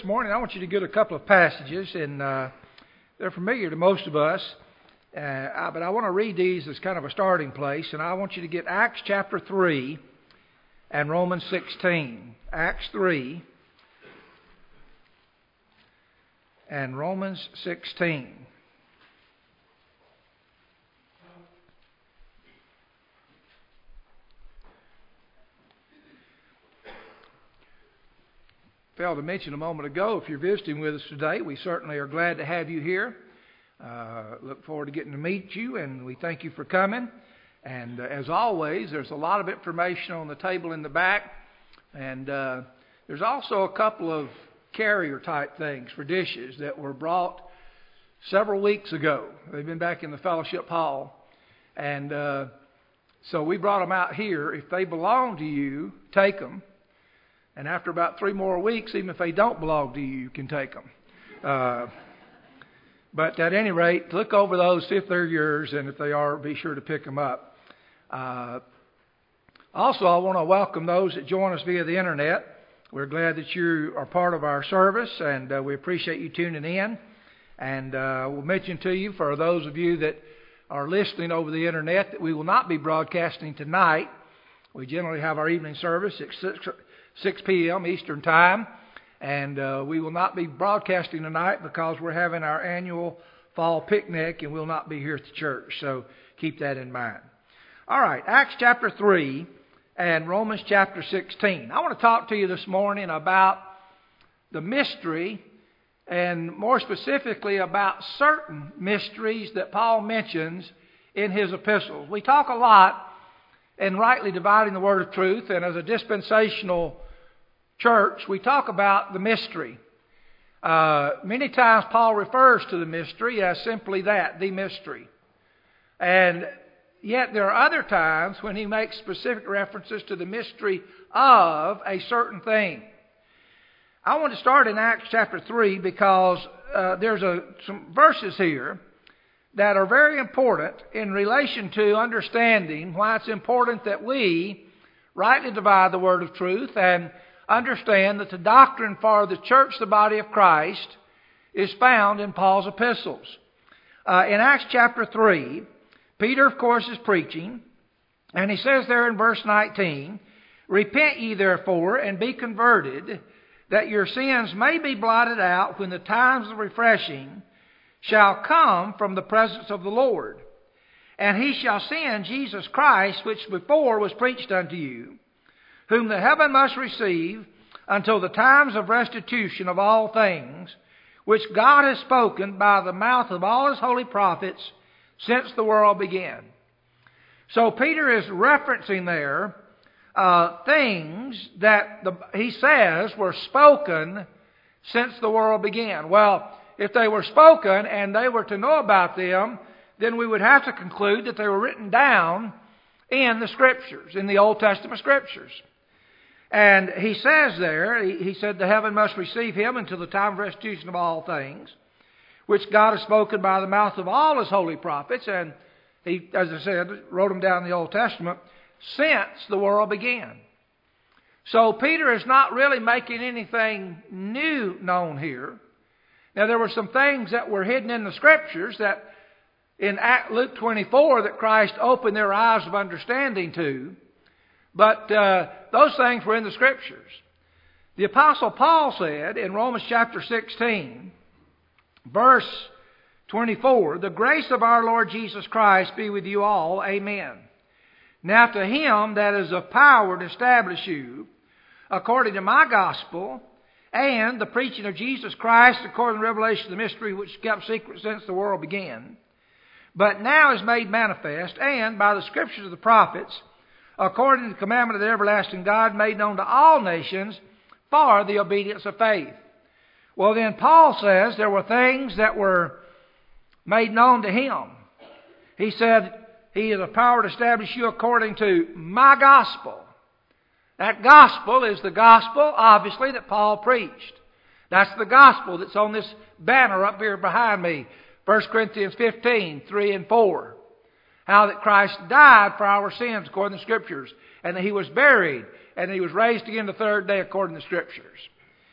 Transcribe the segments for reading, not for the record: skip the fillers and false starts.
This morning I want you to get a couple of passages, and they're familiar to most of us, but I want to read these as kind of a starting place, and I want you to get Acts chapter 3 and Romans 16. Acts 3 and Romans 16. Failed to mention a moment ago, if you're visiting with us today, we certainly are glad to have you here. Look forward to getting to meet you, and we thank you for coming. And as always, there's a lot of information on the table in the back, and there's also a couple of carrier-type things for dishes that were brought several weeks ago. They've been back in the fellowship hall, and so we brought them out here. If they belong to you, take them. And after about 3 more weeks, even if they don't belong to you, you can take them. But at any rate, look over those, see if they're yours, and if they are, be sure to pick them up. Also, I want to welcome those that join us via the internet. We're glad that you are part of our service, and we appreciate you tuning in. And we'll mention to you, for those of you that are listening over the internet, that we will not be broadcasting tonight. We generally have our evening service at 6 p.m. Eastern Time, and we will not be broadcasting tonight because we're having our annual fall picnic, and we'll not be here at the church, so keep that in mind. All right, Acts chapter 3 and Romans chapter 16. I want to talk to you this morning about the mystery, and more specifically about certain mysteries that Paul mentions in his epistles. We talk a lot in rightly dividing the word of truth, and as a dispensational church, we talk about the mystery. Many times Paul refers to the mystery as simply that, the mystery. And yet there are other times when he makes specific references to the mystery of a certain thing. I want to start in Acts chapter 3 because there's some verses here that are very important in relation to understanding why it's important that we rightly divide the word of truth and understand that the doctrine for the church, the body of Christ, is found in Paul's epistles. In Acts chapter 3, Peter, of course, is preaching, and he says there in verse 19, "Repent ye therefore, and be converted, that your sins may be blotted out when the times of refreshing shall come from the presence of the Lord. And he shall send Jesus Christ, which before was preached unto you, whom the heaven must receive until the times of restitution of all things, which God has spoken by the mouth of all his holy prophets since the world began." So Peter is referencing there things that he says were spoken since the world began. Well, if they were spoken and they were to know about them, then we would have to conclude that they were written down in the Scriptures, in the Old Testament Scriptures. And he says there, he said, the heaven must receive him until the time of restitution of all things, which God has spoken by the mouth of all his holy prophets. And he, as I said, wrote them down in the Old Testament since the world began. So Peter is not really making anything new known here. Now, there were some things that were hidden in the Scriptures that in Luke 24 that Christ opened their eyes of understanding to, but those things were in the Scriptures. The Apostle Paul said in Romans chapter 16, verse 24, "The grace of our Lord Jesus Christ be with you all. Amen. Now to him that is of power to establish you, according to my gospel, and the preaching of Jesus Christ according to the revelation of the mystery which was kept secret since the world began, but now is made manifest, and by the scriptures of the prophets, according to the commandment of the everlasting God, made known to all nations for the obedience of faith." Well, then Paul says there were things that were made known to him. He said, he is a power to establish you according to my gospel. That gospel is the gospel, obviously, that Paul preached. That's the gospel that's on this banner up here behind me. 1 Corinthians 15, 3 and 4. How that Christ died for our sins according to the Scriptures, and that he was buried, and that he was raised again the third day according to the Scriptures.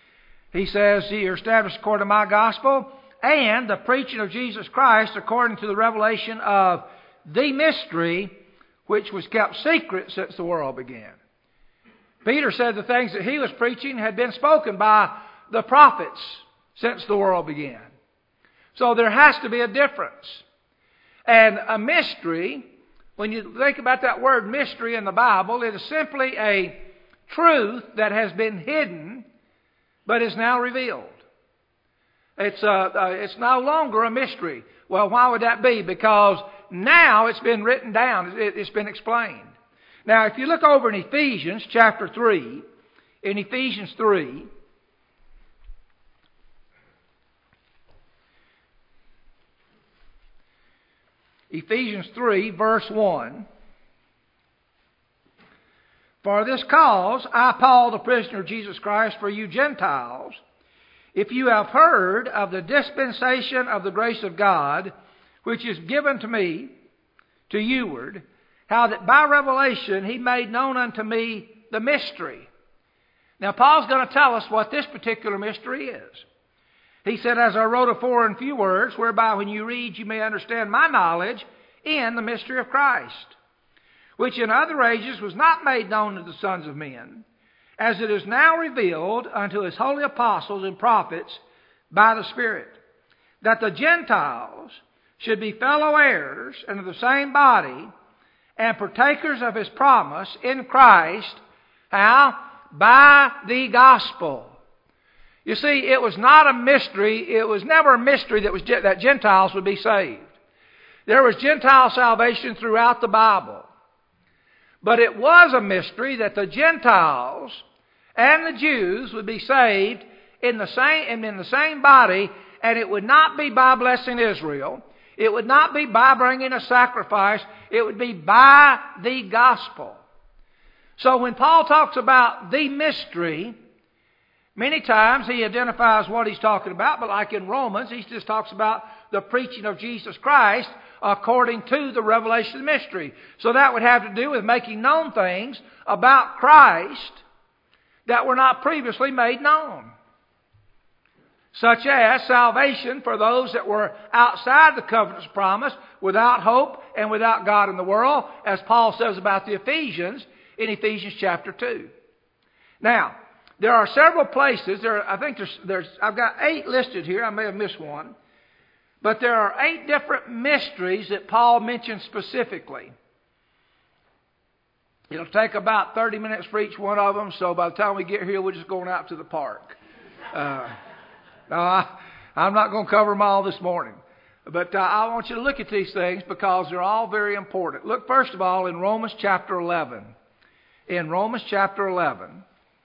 He says, ye are established according to my gospel, and the preaching of Jesus Christ according to the revelation of the mystery which was kept secret since the world began. Peter said the things that he was preaching had been spoken by the prophets since the world began. So there has to be a difference. And a mystery, when you think about that word mystery in the Bible, it is simply a truth that has been hidden but is now revealed. It's no longer a mystery. Well, why would that be? Because now it's been written down. It's been explained. Now, if you look over in Ephesians chapter 3, in Ephesians 3, Ephesians 3, verse 1. For this cause, I, Paul, the prisoner of Jesus Christ, for you Gentiles, if you have heard of the dispensation of the grace of God, which is given to me, to youward, how that by revelation he made known unto me the mystery. Now, Paul's going to tell us what this particular mystery is. He said, as I wrote afore in few words, whereby when you read you may understand my knowledge in the mystery of Christ, which in other ages was not made known to the sons of men, as it is now revealed unto his holy apostles and prophets by the Spirit, that the Gentiles should be fellow heirs and of the same body, and partakers of his promise in Christ. How? By the gospel. You see, it was not a mystery. It was never a mystery that Gentiles would be saved. There was Gentile salvation throughout the Bible. But it was a mystery that the Gentiles and the Jews would be saved in the same body, and it would not be by blessing Israel. It would not be by bringing a sacrifice. It would be by the gospel. So when Paul talks about the mystery, many times he identifies what he's talking about, but like in Romans, he just talks about the preaching of Jesus Christ according to the revelation of the mystery. So that would have to do with making known things about Christ that were not previously made known. Such as salvation for those that were outside the covenant's promise, without hope and without God in the world, as Paul says about the Ephesians in Ephesians chapter 2. Now, there are several places. I've got 8 listed here. I may have missed one. But there are 8 different mysteries that Paul mentions specifically. It'll take about 30 minutes for each one of them, so by the time we get here, we're just going out to the park. No, I'm not going to cover them all this morning. But I want you to look at these things because they're all very important. Look, first of all, in Romans chapter 11. In Romans chapter 11.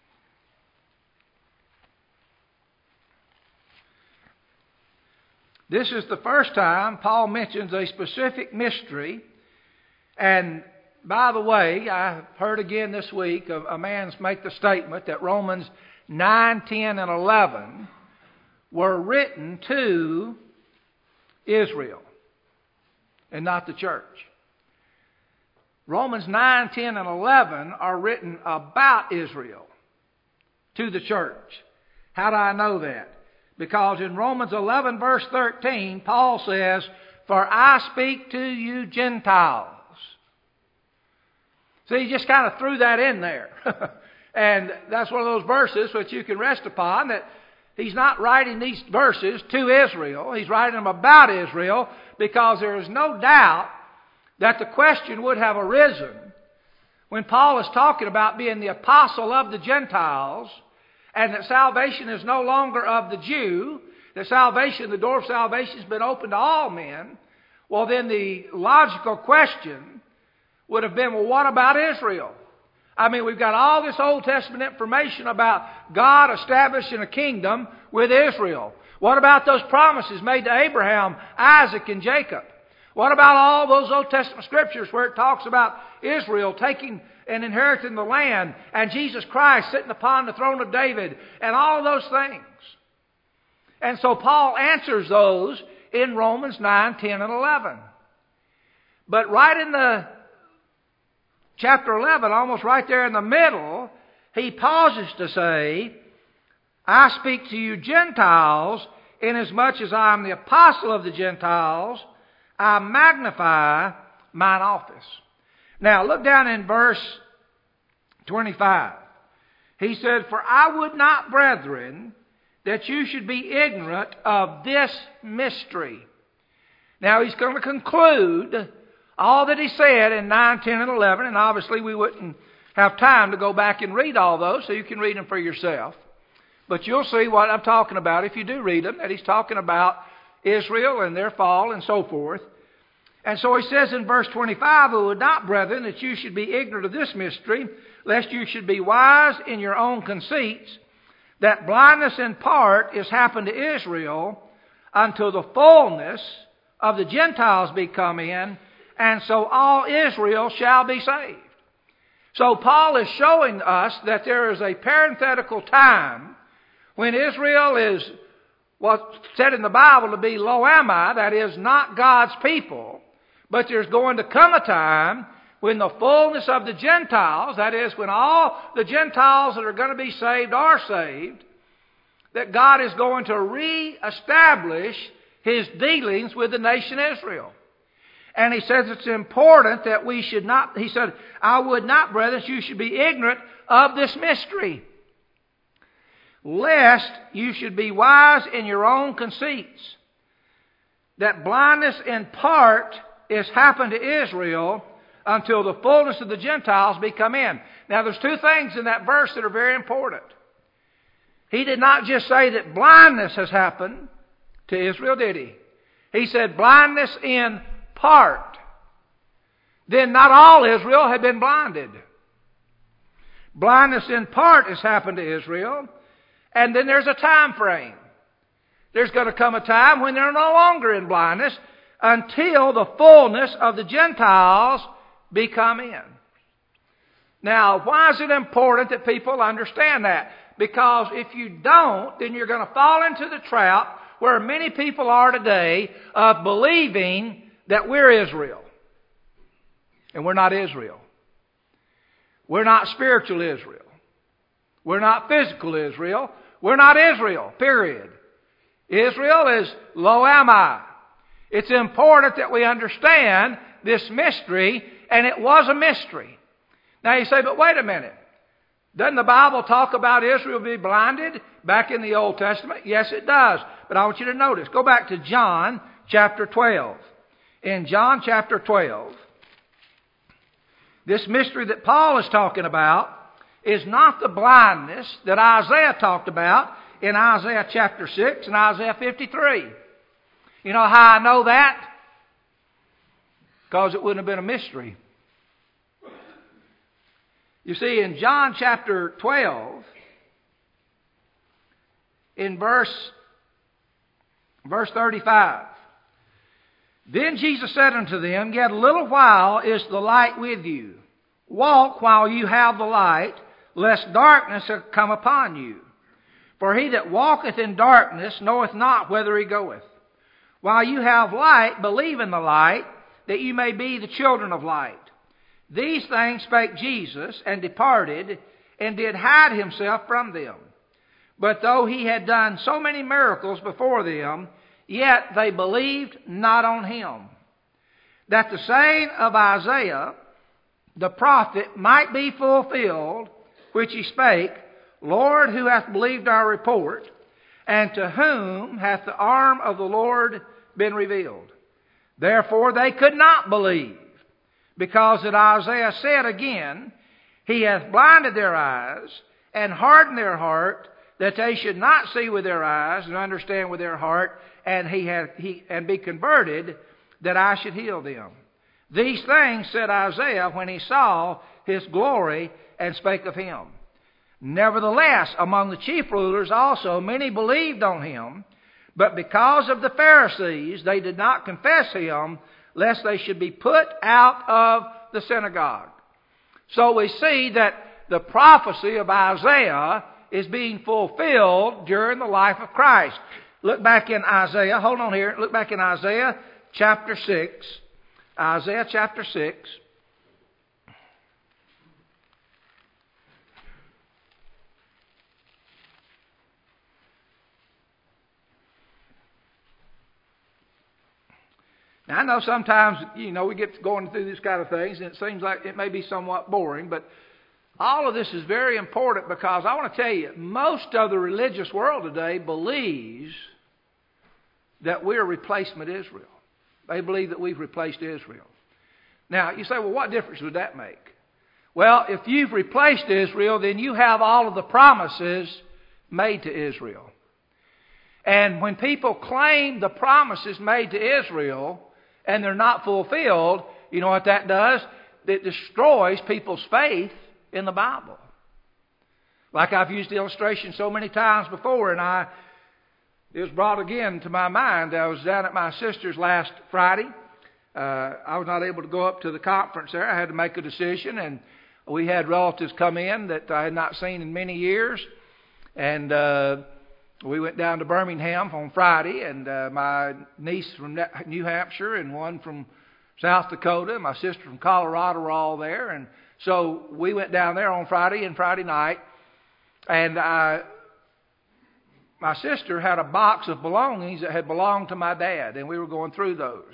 This is the first time Paul mentions a specific mystery. And by the way, I heard again this week a man make the statement that Romans 9, 10, and 11 were written to Israel and not the church. Romans 9, 10, and 11 are written about Israel to the church. How do I know that? Because in Romans 11, verse 13, Paul says, for I speak to you Gentiles. See, he just kind of threw that in there. And that's one of those verses which you can rest upon, that he's not writing these verses to Israel. He's writing them about Israel because there is no doubt that the question would have arisen when Paul is talking about being the apostle of the Gentiles, and that salvation is no longer of the Jew, that salvation, the door of salvation has been opened to all men. Well, then the logical question would have been, well, what about Israel? I mean, we've got all this Old Testament information about God establishing a kingdom with Israel. What about those promises made to Abraham, Isaac, and Jacob? What about all those Old Testament scriptures where it talks about Israel taking and inheriting the land, and Jesus Christ sitting upon the throne of David, and all of those things? And so Paul answers those in Romans 9, 10, and 11. But right in the chapter 11, almost right there in the middle, he pauses to say, I speak to you Gentiles, inasmuch as I am the apostle of the Gentiles, I magnify mine office. Now look down in verse 25. He said, For I would not, brethren, that you should be ignorant of this mystery. Now he's going to conclude all that he said in 9, 10, and 11, and obviously we wouldn't have time to go back and read all those, so you can read them for yourself. But you'll see what I'm talking about if you do read them, that he's talking about Israel and their fall and so forth. And so he says in verse 25, I would not, brethren, that you should be ignorant of this mystery, lest you should be wise in your own conceits, that blindness in part is happened to Israel until the fullness of the Gentiles be come in, and so all Israel shall be saved. So Paul is showing us that there is a parenthetical time when Israel is what's said in the Bible to be lo ami, that is, not God's people, but there's going to come a time when the fullness of the Gentiles, that is, when all the Gentiles that are going to be saved are saved, that God is going to reestablish His dealings with the nation Israel. And he says it's important that we should not, he said, I would not, brethren, that you should be ignorant of this mystery, lest you should be wise in your own conceits, that blindness in part is happened to Israel until the fullness of the Gentiles be come in. Now there's two things in that verse that are very important. He did not just say that blindness has happened to Israel, did he? He said blindness in part. Then not all Israel had been blinded. Blindness in part has happened to Israel, and then there's a time frame. There's going to come a time when they're no longer in blindness until the fullness of the Gentiles be come in. Now, why is it important that people understand that? Because if you don't, then you're going to fall into the trap where many people are today of believing that we're Israel. And we're not Israel. We're not spiritual Israel. We're not physical Israel. We're not Israel, period. Israel is lo ami. It's important that we understand this mystery, and it was a mystery. Now you say, but wait a minute. Doesn't the Bible talk about Israel being blinded back in the Old Testament? Yes, it does. But I want you to notice. Go back to John chapter 12. In John chapter 12, this mystery that Paul is talking about is not the blindness that Isaiah talked about in Isaiah chapter 6 and Isaiah 53. You know how I know that? Because it wouldn't have been a mystery. You see, in John chapter 12, in verse 35, Then Jesus said unto them, Yet a little while is the light with you. Walk while you have the light, lest darkness have come upon you. For he that walketh in darkness knoweth not whither he goeth. While you have light, believe in the light, that you may be the children of light. These things spake Jesus, and departed, and did hide himself from them. But though he had done so many miracles before them, yet they believed not on him. That the saying of Isaiah, the prophet, might be fulfilled, which he spake, Lord, who hath believed our report? And to whom hath the arm of the Lord been revealed? Therefore they could not believe, because that Isaiah said again, He hath blinded their eyes, and hardened their heart, that they should not see with their eyes, and understand with their heart, and be converted, that I should heal them. These things said Isaiah when he saw his glory, and spake of him. Nevertheless, among the chief rulers also many believed on him, but because of the Pharisees they did not confess him, lest they should be put out of the synagogue. So we see that the prophecy of Isaiah is being fulfilled during the life of Christ. Look back in Isaiah. Hold on here. Look back in Isaiah chapter 6. Isaiah chapter 6. Now, I know sometimes, we get going through these kind of things, and it seems like it may be somewhat boring, but all of this is very important because I want to tell you, most of the religious world today believes that we're replacement Israel. They believe that we've replaced Israel. Now, you say, well, what difference would that make? Well, if you've replaced Israel, then you have all of the promises made to Israel. And when people claim the promises made to Israel and they're not fulfilled, you know what that does? It destroys people's faith in the Bible. Like I've used the illustration so many times before, and it was brought again to my mind. I was down at my sister's last Friday. I was not able to go up to the conference there. I had to make a decision, and we had relatives come in that I had not seen in many years. And we went down to Birmingham on Friday, and my niece from New Hampshire and one from South Dakota, my sister from Colorado were all there. And so we went down there on Friday and Friday night, and my sister had a box of belongings that had belonged to my dad, and we were going through those.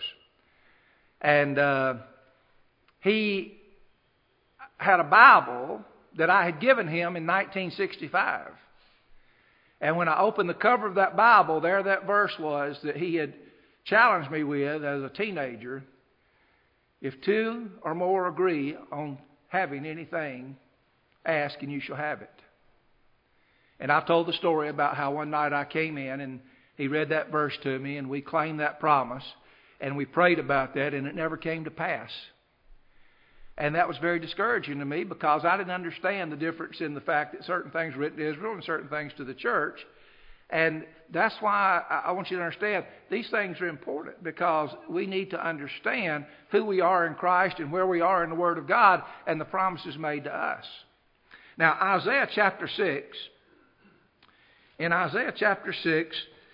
And he had a Bible that I had given him in 1965. And when I opened the cover of that Bible, there that verse was that he had challenged me with as a teenager. If two or more agree on having anything, ask and you shall have it. And I told the story about how one night I came in and he read that verse to me, and we claimed that promise, and we prayed about that, and it never came to pass. And that was very discouraging to me because I didn't understand the difference in the fact that certain things were written to Israel and certain things to the church. And that's why I want you to understand these things are important, because we need to understand who we are in Christ and where we are in the Word of God and the promises made to us. Now, Isaiah chapter 6. In Isaiah chapter 6,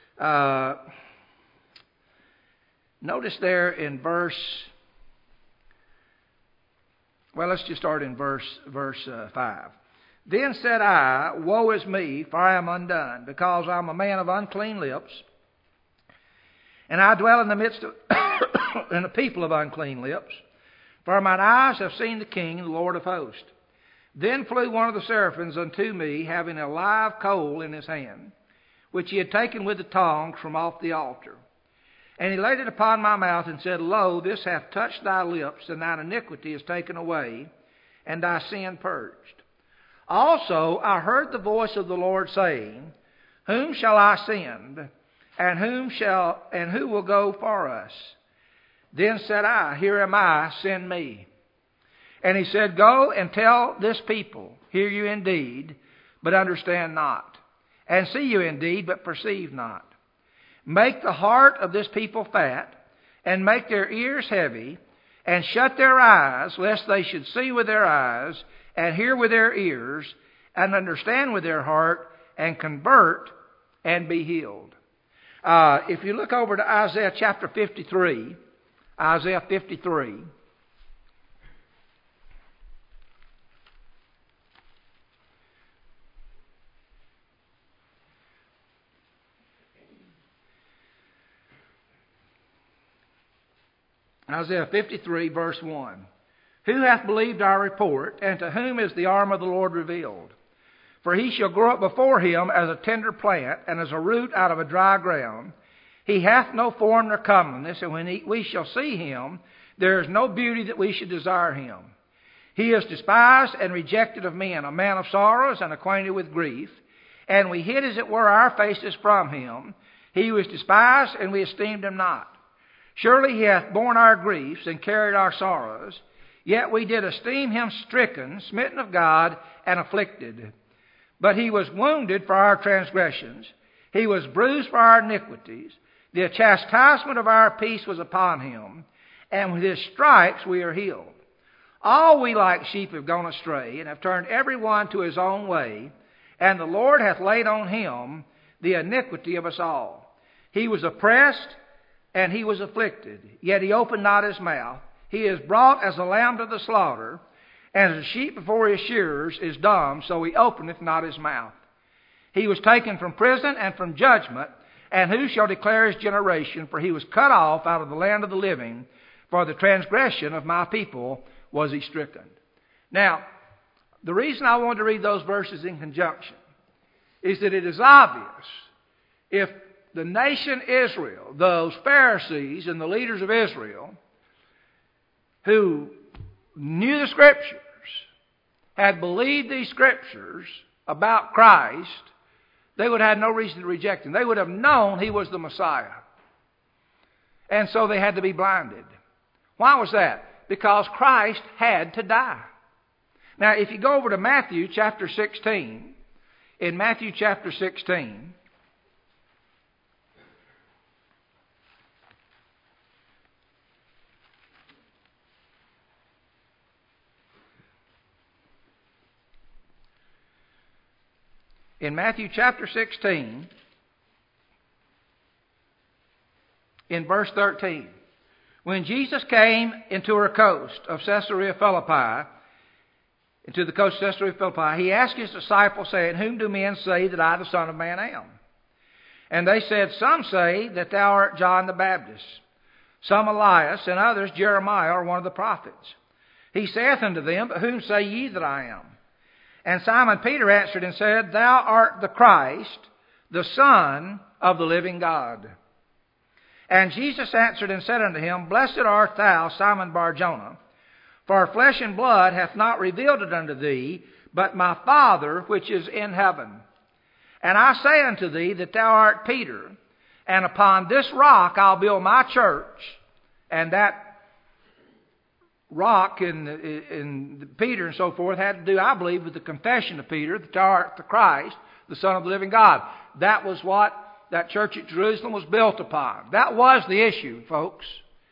notice there in verse... Well, let's just start in verse 5. Then said I, woe is me, for I am undone, because I am a man of unclean lips, and I dwell in the midst of in a people of unclean lips. For mine eyes have seen the King, the Lord of hosts. Then flew one of the seraphims unto me, having a live coal in his hand, which he had taken with the tongs from off the altar. And he laid it upon my mouth and said, Lo, this hath touched thy lips, and thine iniquity is taken away, and thy sin purged. Also I heard the voice of the Lord saying, Whom shall I send? And who will go for us? Then said I, Here am I, send me. And he said, Go and tell this people, Hear you indeed, but understand not. And see you indeed, but perceive not. Make the heart of this people fat, and make their ears heavy, and shut their eyes, lest they should see with their eyes, and hear with their ears, and understand with their heart, and convert, and be healed. If you look over to Isaiah chapter 53, Isaiah 53. Isaiah 53, verse 1. Who hath believed our report, and to whom is the arm of the Lord revealed? For he shall grow up before him as a tender plant, and as a root out of a dry ground. He hath no form nor comeliness, and when we shall see him, there is no beauty that we should desire him. He is despised and rejected of men, a man of sorrows and acquainted with grief. And we hid, as it were, our faces from him. He was despised, and we esteemed him not. Surely he hath borne our griefs and carried our sorrows. Yet we did esteem him stricken, smitten of God, and afflicted. But he was wounded for our transgressions. He was bruised for our iniquities. The chastisement of our peace was upon him, and with his stripes we are healed. All we like sheep have gone astray, and have turned every one to his own way. And the Lord hath laid on him the iniquity of us all. He was oppressed, and he was afflicted, yet he opened not his mouth. He is brought as a lamb to the slaughter, and as a sheep before his shearers is dumb, so he openeth not his mouth. He was taken from prison and from judgment. And who shall declare his generation? For he was cut off out of the land of the living. For the transgression of my people was he stricken. Now, the reason I wanted to read those verses in conjunction is that it is obvious if the nation Israel, those Pharisees and the leaders of Israel, who knew the Scriptures, had believed these Scriptures about Christ, they would have had no reason to reject him. They would have known he was the Messiah. And so they had to be blinded. Why was that? Because Christ had to die. Now, if you go over to Matthew chapter 16, in Matthew chapter 16, in verse 13, when Jesus came into her coast of Caesarea Philippi, into the coast of Caesarea Philippi, he asked his disciples, saying, Whom do men say that I, the Son of Man, am? And they said, Some say that thou art John the Baptist, some Elias, and others Jeremiah or one of the prophets. He saith unto them, But whom say ye that I am? And Simon Peter answered and said, Thou art the Christ, the Son of the living God. And Jesus answered and said unto him, Blessed art thou, Simon Bar-Jonah, for flesh and blood hath not revealed it unto thee, but my Father which is in heaven. And I say unto thee that thou art Peter, and upon this rock I'll build my church. And that rock in Peter and so forth had to do, I believe, with the confession of Peter that thou art the Christ, the Son of the living God. That was what that church at Jerusalem was built upon. That was the issue, folks.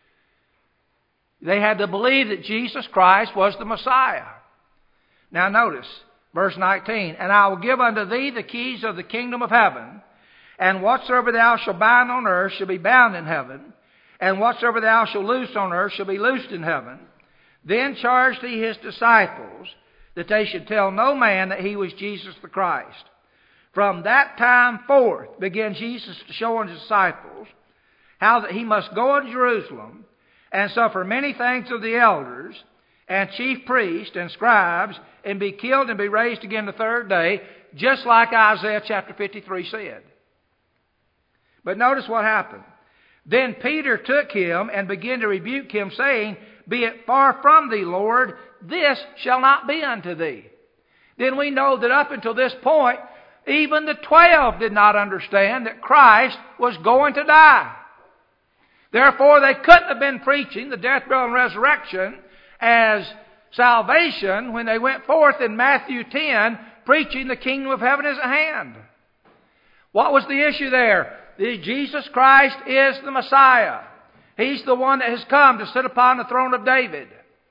They had to believe that Jesus Christ was the Messiah. Now notice, verse 19, And I will give unto thee the keys of the kingdom of heaven, and whatsoever thou shalt bind on earth shall be bound in heaven, and whatsoever thou shalt loose on earth shall be loosed in heaven. Then charged he his disciples that they should tell no man that he was Jesus the Christ. From that time forth began Jesus to show unto his disciples how that he must go unto Jerusalem and suffer many things of the elders and chief priests and scribes, and be killed and be raised again the third day, just like Isaiah chapter 53 said. But notice what happened. Then Peter took him and began to rebuke him, saying, Be it far from thee, Lord, this shall not be unto thee. Then we know that up until this point, even the 12 did not understand that Christ was going to die. Therefore, they couldn't have been preaching the death, burial, and resurrection as salvation when they went forth in Matthew 10 preaching the kingdom of heaven is at hand. What was the issue there? Jesus Christ is the Messiah. He's the one that has come to sit upon the throne of David.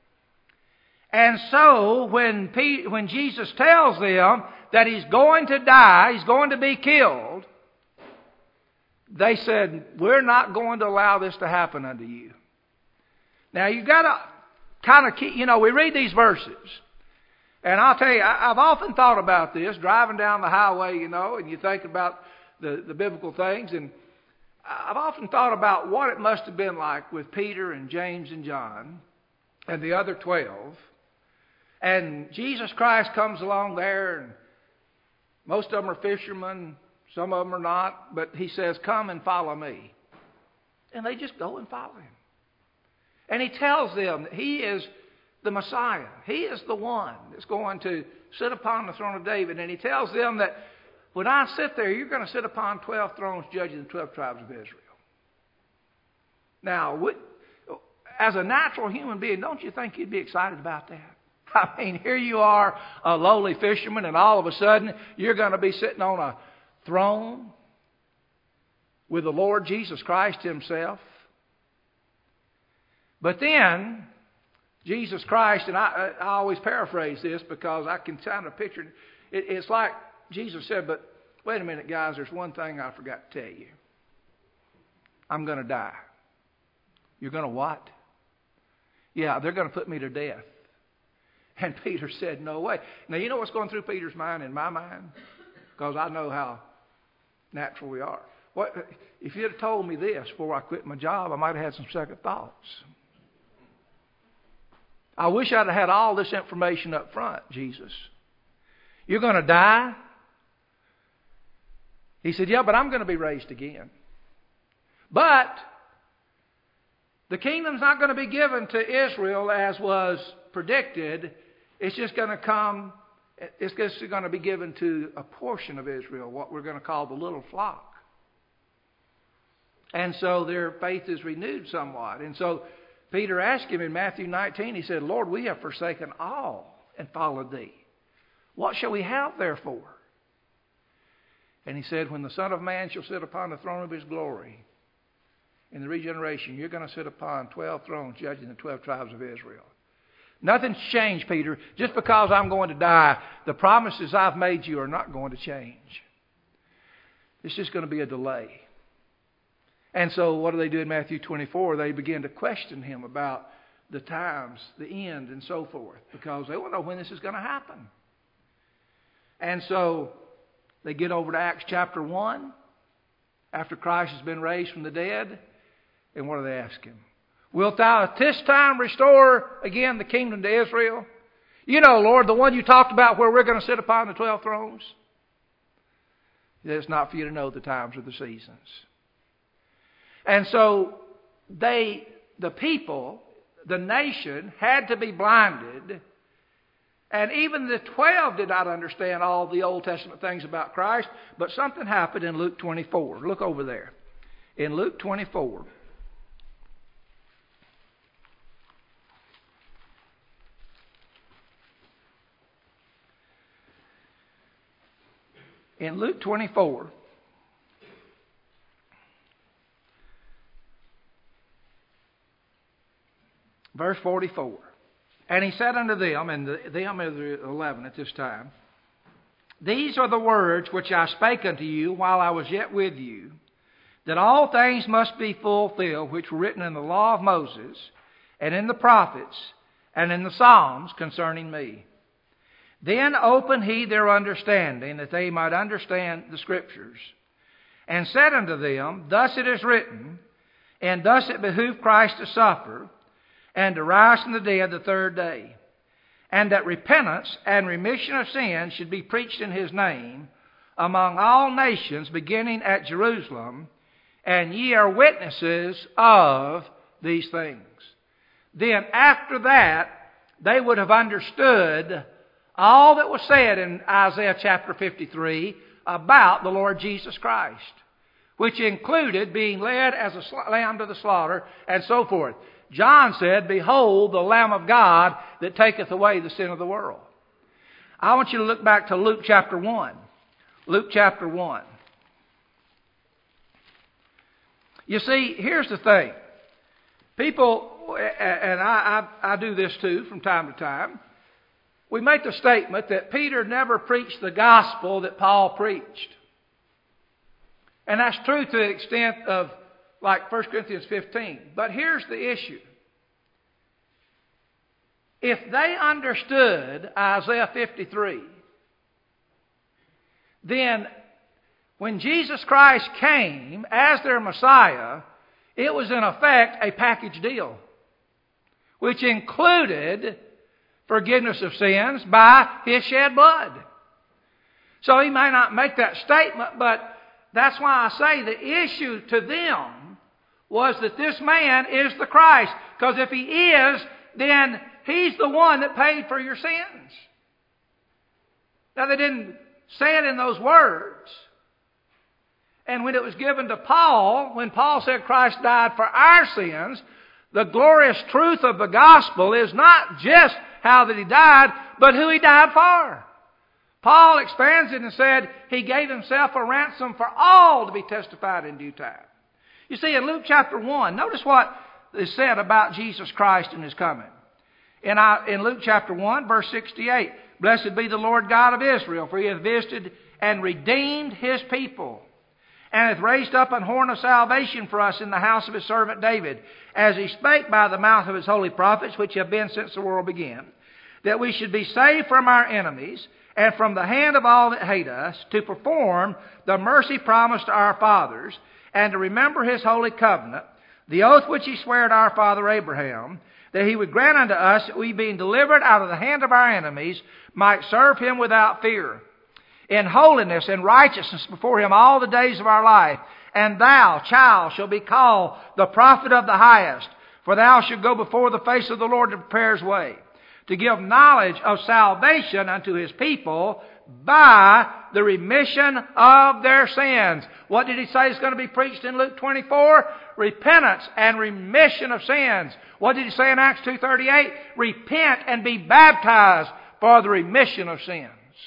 And so, when Jesus tells them that He's going to die, He's going to be killed, they said, We're not going to allow this to happen unto you. Now, you've got to kind of keep, we read these verses. And I'll tell you, I've often thought about this, driving down the highway, and you think about the biblical things. And I've often thought about what it must have been like with Peter and James and John and the other 12. And Jesus Christ comes along there, and most of them are fishermen, some of them are not, but He says, Come and follow me. And they just go and follow Him. And He tells them that He is the Messiah. He is the one that's going to sit upon the throne of David. And He tells them that when I sit there, you're going to sit upon 12 thrones judging the 12 tribes of Israel. Now, as a natural human being, don't you think you'd be excited about that? I mean, here you are, a lowly fisherman, and all of a sudden you're going to be sitting on a throne with the Lord Jesus Christ Himself. But then, Jesus Christ, and I always paraphrase this because I can kind of picture it. It's like Jesus said, but wait a minute, guys, there's one thing I forgot to tell you. I'm going to die. You're going to what? Yeah, they're going to put me to death. And Peter said, no way. Now, you know what's going through Peter's mind and my mind? Because I know how natural we are. if you'd have told me this before I quit my job, I might have had some second thoughts. I wish I'd have had all this information up front, Jesus. You're going to die? He said, yeah, but I'm going to be raised again. But the kingdom's not going to be given to Israel as was predicted. It's just going to come, it's just going to be given to a portion of Israel, what we're going to call the little flock. And so their faith is renewed somewhat. And so Peter asked him in Matthew 19, he said, Lord, we have forsaken all and followed thee. What shall we have therefore? And he said, when the Son of Man shall sit upon the throne of his glory, in the regeneration, you're going to sit upon 12 thrones judging the 12 tribes of Israel. Nothing's changed, Peter. Just because I'm going to die, the promises I've made you are not going to change. It's just going to be a delay. And so what do they do in Matthew 24? They begin to question him about the times, the end, and so forth, because they want to know when this is going to happen. And so they get over to Acts chapter 1, after Christ has been raised from the dead, and what do they ask him? Wilt thou at this time restore again the kingdom to Israel? You know, Lord, the one you talked about where we're going to sit upon the 12 thrones. It's not for you to know the times or the seasons. And so the people, the nation, had to be blinded. And even the 12 did not understand all the Old Testament things about Christ. But something happened in Luke 24. Look over there. In Luke 24. In Luke 24, verse 44, and he said unto them, and them are the 11 at this time, these are the words which I spake unto you while I was yet with you, that all things must be fulfilled which were written in the law of Moses, and in the prophets, and in the Psalms concerning me. Then opened he their understanding, that they might understand the Scriptures, and said unto them, thus it is written, and thus it behooved Christ to suffer, and to rise from the dead the third day, and that repentance and remission of sins should be preached in his name among all nations, beginning at Jerusalem, and ye are witnesses of these things. Then after that, they would have understood all that was said in Isaiah chapter 53 about the Lord Jesus Christ, which included being led as a lamb to the slaughter and so forth. John said, behold the Lamb of God that taketh away the sin of the world. I want you to look back to Luke chapter 1. Luke chapter 1. You see, here's the thing. People, and I do this too from time to time, we make the statement that Peter never preached the gospel that Paul preached. And that's true to the extent of like 1 Corinthians 15. But here's the issue. If they understood Isaiah 53, then when Jesus Christ came as their Messiah, it was in effect a package deal, which included forgiveness of sins by his shed blood. So he may not make that statement, but that's why I say the issue to them was that this man is the Christ. Because if he is, then he's the one that paid for your sins. Now they didn't say it in those words. And when it was given to Paul, when Paul said Christ died for our sins, the glorious truth of the gospel is not just how that he died, but who he died for. Paul expands it and said he gave himself a ransom for all to be testified in due time. You see, in Luke chapter 1, notice what is said about Jesus Christ and his coming. In Luke chapter 1, verse 68, blessed be the Lord God of Israel, for he hath visited and redeemed his people, and hath raised up an horn of salvation for us in the house of his servant David, as he spake by the mouth of his holy prophets, which have been since the world began, that we should be saved from our enemies, and from the hand of all that hate us, to perform the mercy promised to our fathers, and to remember His holy covenant, the oath which He sware to our father Abraham, that He would grant unto us that we, being delivered out of the hand of our enemies, might serve Him without fear, in holiness and righteousness before Him all the days of our life. And thou, child, shalt be called the prophet of the highest, for thou shalt go before the face of the Lord to prepare His way, to give knowledge of salvation unto His people by the remission of their sins. What did He say is going to be preached in Luke 24? Repentance and remission of sins. What did He say in Acts 2:38? Repent and be baptized for the remission of sins.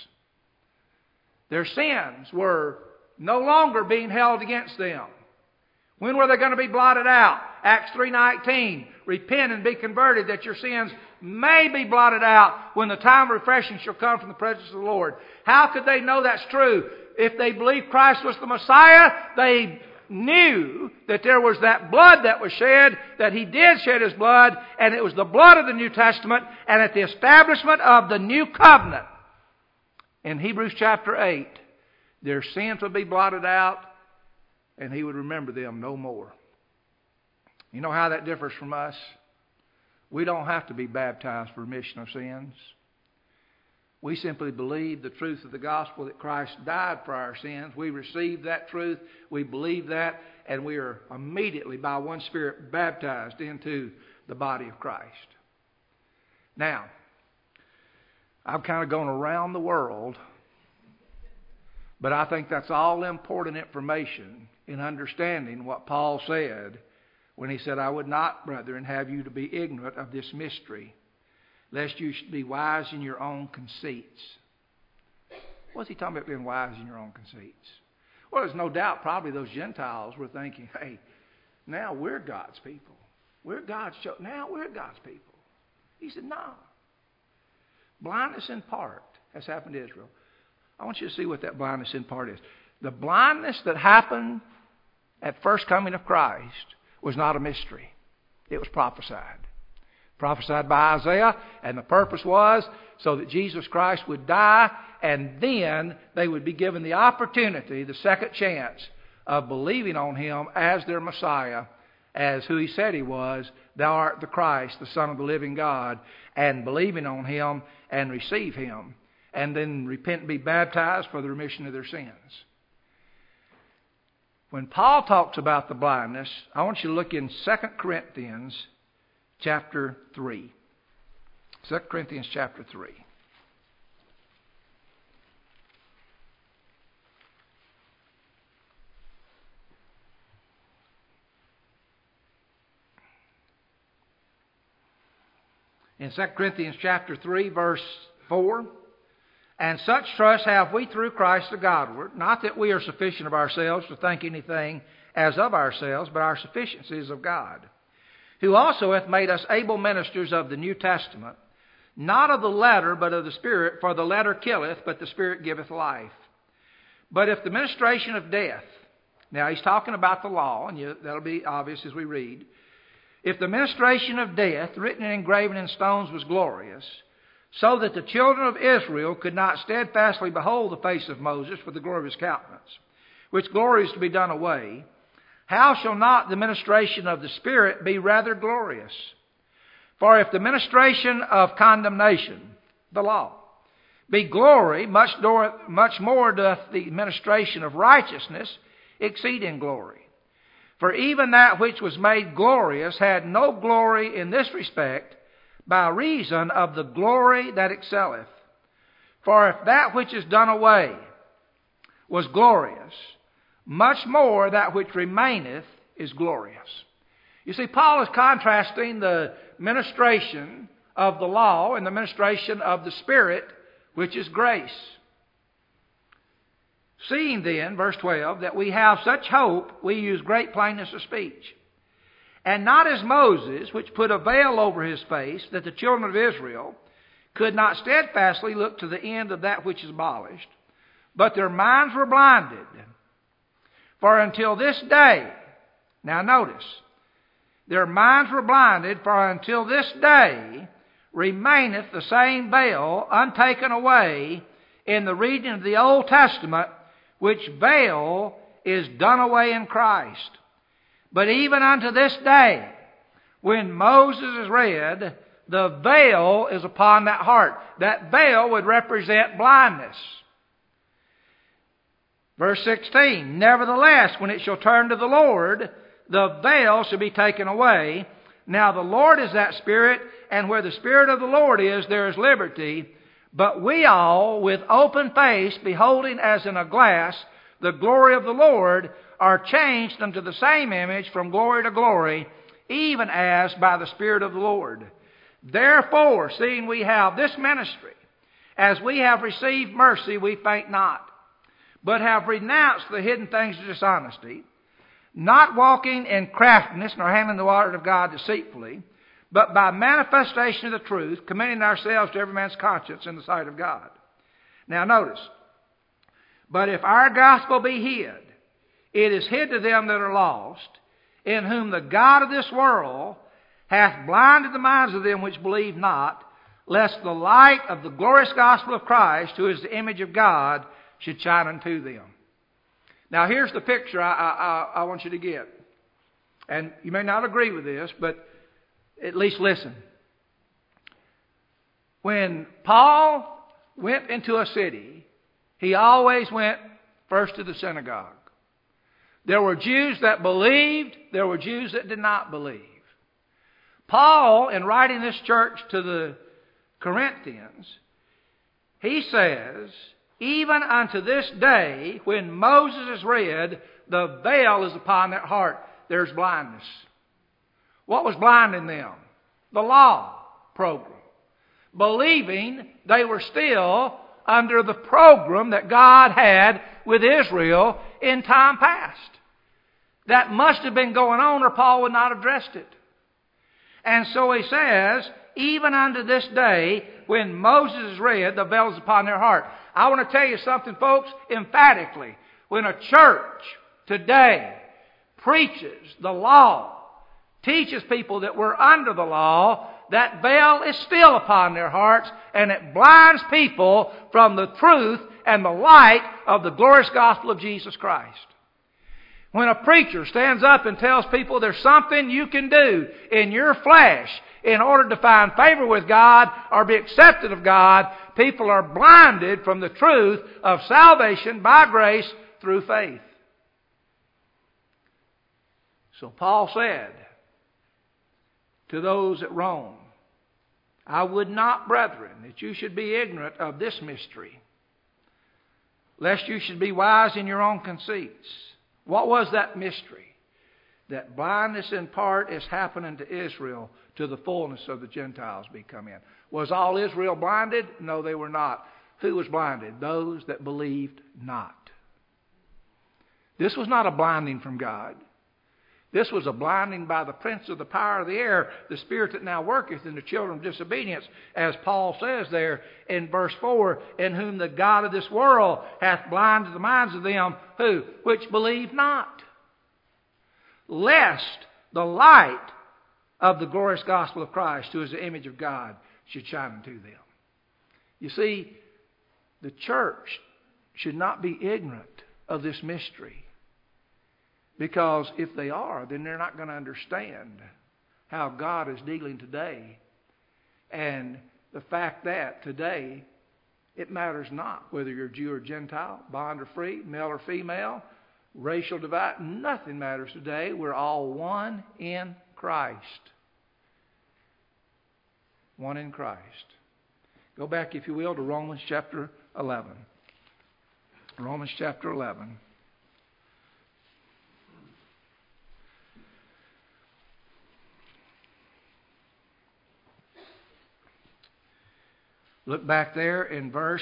Their sins were no longer being held against them. When were they going to be blotted out? Acts 3:19. Repent and be converted, that your sins may be blotted out when the time of refreshing shall come from the presence of the Lord. How could they know that's true? If they believed Christ was the Messiah, they knew that there was that blood that was shed, that He did shed His blood, and it was the blood of the New Testament, and at the establishment of the new covenant, in Hebrews chapter 8, their sins would be blotted out, and He would remember them no more. You know how that differs from us? We don't have to be baptized for remission of sins. We simply believe the truth of the gospel that Christ died for our sins. We receive that truth, we believe that, and we are immediately by one Spirit baptized into the body of Christ. Now, I've kind of gone around the world, but I think that's all important information in understanding what Paul said when he said, I would not, brethren, have you to be ignorant of this mystery, lest you should be wise in your own conceits. What's he talking about, being wise in your own conceits? Well, there's no doubt probably those Gentiles were thinking, hey, now we're God's people. We're God's chosen. Now we're God's people. He said, no. Blindness in part has happened to Israel. I want you to see what that blindness in part is. The blindness that happened at first coming of Christ was not a mystery. It was prophesied. Prophesied by Isaiah, and the purpose was so that Jesus Christ would die, and then they would be given the opportunity, the second chance, of believing on Him as their Messiah, as who He said He was, thou art the Christ, the Son of the living God, and believing on Him and receive Him, and then repent and be baptized for the remission of their sins. When Paul talks about the blindness, I want you to look in 2 Corinthians chapter 3. 2 Corinthians chapter 3. In 2 Corinthians chapter 3, verse 4, and such trust have we through Christ to Godward, not that we are sufficient of ourselves to think anything as of ourselves, but our sufficiency is of God, who also hath made us able ministers of the New Testament, not of the letter, but of the Spirit, for the letter killeth, but the Spirit giveth life. But if the ministration of death, now he's talking about the law, and that'll be obvious as we read, if the ministration of death, written and engraven in stones, was glorious, so that the children of Israel could not steadfastly behold the face of Moses for the glory of his countenance, which glory is to be done away, how shall not the ministration of the Spirit be rather glorious? For if the ministration of condemnation, the law, be glory, much more doth the ministration of righteousness exceed in glory. For even that which was made glorious had no glory in this respect, by reason of the glory that excelleth. For if that which is done away was glorious, much more that which remaineth is glorious. You see, Paul is contrasting the ministration of the law and the ministration of the Spirit, which is grace. Seeing then, verse 12, that we have such hope, we use great plainness of speech. And not as Moses, which put a veil over his face, that the children of Israel could not steadfastly look to the end of that which is abolished, but their minds were blinded. For until this day, now notice, their minds were blinded, for until this day remaineth the same veil untaken away, in the reading of the Old Testament, which veil is done away in Christ. But even unto this day, when Moses is read, the veil is upon that heart. That veil would represent blindness. Verse 16, nevertheless, when it shall turn to the Lord, the veil shall be taken away. Now the Lord is that Spirit, and where the Spirit of the Lord is, there is liberty. But we all, with open face, beholding as in a glass the glory of the Lord, are changed unto the same image from glory to glory, even as by the Spirit of the Lord. Therefore, seeing we have this ministry, as we have received mercy, we faint not, but have renounced the hidden things of dishonesty, not walking in craftiness, nor handling the word of God deceitfully, but by manifestation of the truth, commending ourselves to every man's conscience in the sight of God. Now notice, but if our gospel be hid, it is hid to them that are lost, in whom the God of this world hath blinded the minds of them which believe not, lest the light of the glorious gospel of Christ, who is the image of God, should shine unto them. Now here's the picture I want you to get. And you may not agree with this, but at least listen. When Paul went into a city, he always went first to the synagogue. There were Jews that believed, there were Jews that did not believe. Paul, in writing this church to the Corinthians, he says, even unto this day, when Moses is read, the veil is upon their heart. There's blindness. What was blinding them? The law program. Believing they were still under the program that God had with Israel in time past. That must have been going on, or Paul would not have addressed it. And so he says, even unto this day, when Moses is read, the veil is upon their heart. I want to tell you something, folks, emphatically. When a church today preaches the law, teaches people that we're under the law, that veil is still upon their hearts, and it blinds people from the truth and the light of the glorious gospel of Jesus Christ. When a preacher stands up and tells people there's something you can do in your flesh in order to find favor with God or be accepted of God, people are blinded from the truth of salvation by grace through faith. So Paul said to those at Rome, I would not, brethren, that you should be ignorant of this mystery, lest you should be wise in your own conceits. What was that mystery? That blindness in part is happening to Israel to the fullness of the Gentiles be come in. Was all Israel blinded? No, they were not. Who was blinded? Those that believed not. This was not a blinding from God. This was a blinding by the prince of the power of the air, the spirit that now worketh in the children of disobedience, as Paul says there in verse 4, in whom the God of this world hath blinded the minds of them who? Which believe not. Lest the light of the glorious gospel of Christ, who is the image of God, should shine unto them. You see, the church should not be ignorant of this mystery. Because if they are, then they're not going to understand how God is dealing today. And the fact that today, it matters not whether you're Jew or Gentile, bond or free, male or female, racial divide. Nothing matters today. We're all one in Christ. One in Christ. Go back, if you will, to Romans chapter 11. Romans chapter 11. Look back there in verse...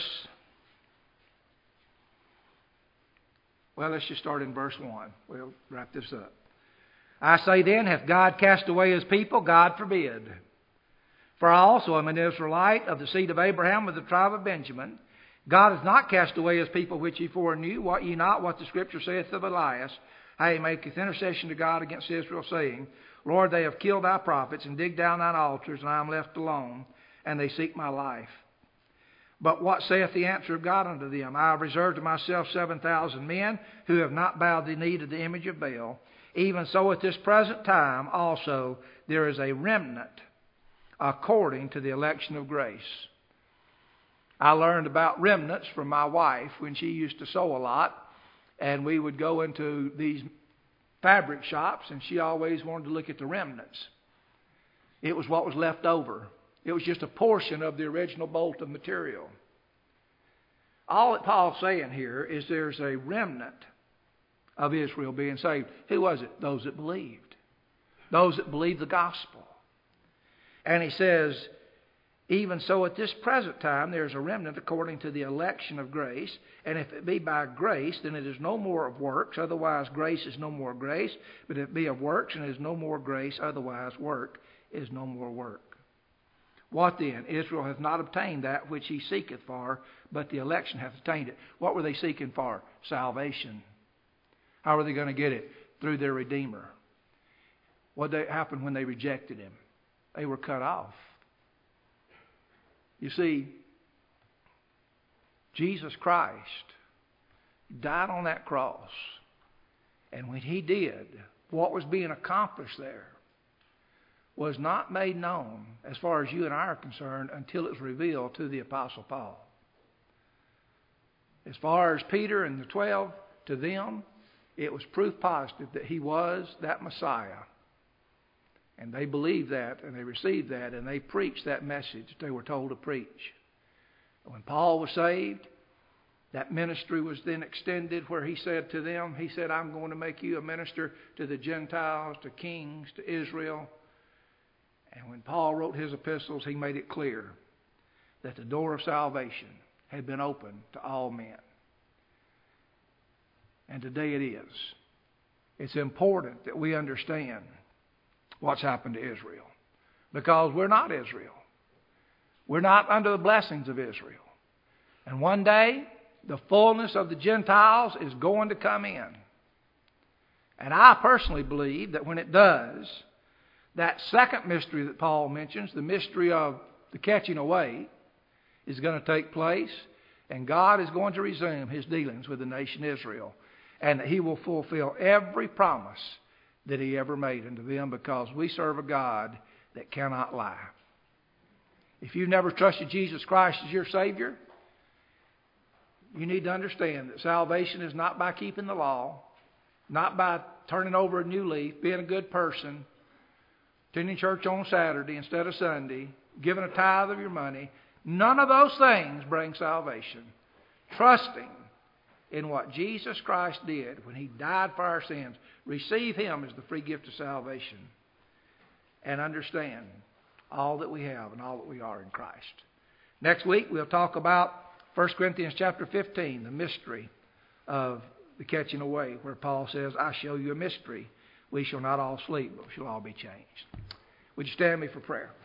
Well, let's just start in verse 1. We'll wrap this up. I say then, hath God cast away His people? God forbid. For I also am an Israelite of the seed of Abraham, of the tribe of Benjamin. God hath not cast away His people which He foreknew. Wot ye not what the Scripture saith of Elias, how he maketh intercession to God against Israel, saying, Lord, they have killed thy prophets, and digged down thine altars, and I am left alone, and they seek my life. But what saith the answer of God unto them? I have reserved to myself 7,000 men who have not bowed the knee to the image of Baal. Even so at this present time also there is a remnant according to the election of grace. I learned about remnants from my wife when she used to sew a lot. And we would go into these fabric shops, and she always wanted to look at the remnants. It was what was left over. It was just a portion of the original bolt of material. All that Paul's saying here is there's a remnant of Israel being saved. Who was it? Those that believed. Those that believed the gospel. And he says, even so at this present time there's a remnant according to the election of grace. And if it be by grace, then it is no more of works, otherwise grace is no more grace. But if it be of works, and it is no more grace, otherwise work is no more work. What then? Israel hath not obtained that which he seeketh for, but the election hath obtained it. What were they seeking for? Salvation. How were they going to get it? Through their Redeemer. What happened when they rejected him? They were cut off. You see, Jesus Christ died on that cross. And when he did, what was being accomplished there was not made known, as far as you and I are concerned, until it was revealed to the Apostle Paul. As far as Peter and the 12, to them, it was proof positive that he was that Messiah. And they believed that, and they received that, and they preached that message that they were told to preach. When Paul was saved, that ministry was then extended where he said to them, he said, I'm going to make you a minister to the Gentiles, to kings, to Israel. And when Paul wrote his epistles, he made it clear that the door of salvation had been opened to all men. And today it is. It's important that we understand what's happened to Israel. Because we're not Israel. We're not under the blessings of Israel. And one day, the fullness of the Gentiles is going to come in. And I personally believe that when it does, that second mystery that Paul mentions, the mystery of the catching away, is going to take place. And God is going to resume his dealings with the nation Israel. And that he will fulfill every promise that he ever made unto them, because we serve a God that cannot lie. If you've never trusted Jesus Christ as your Savior, you need to understand that salvation is not by keeping the law, not by turning over a new leaf, being a good person, attending church on Saturday instead of Sunday, giving a tithe of your money. None of those things bring salvation. Trusting in what Jesus Christ did when he died for our sins. Receive him as the free gift of salvation. And understand all that we have and all that we are in Christ. Next week we'll talk about 1 Corinthians chapter 15, the mystery of the catching away, where Paul says, I show you a mystery. We shall not all sleep, but we shall all be changed. Would you stand me for prayer?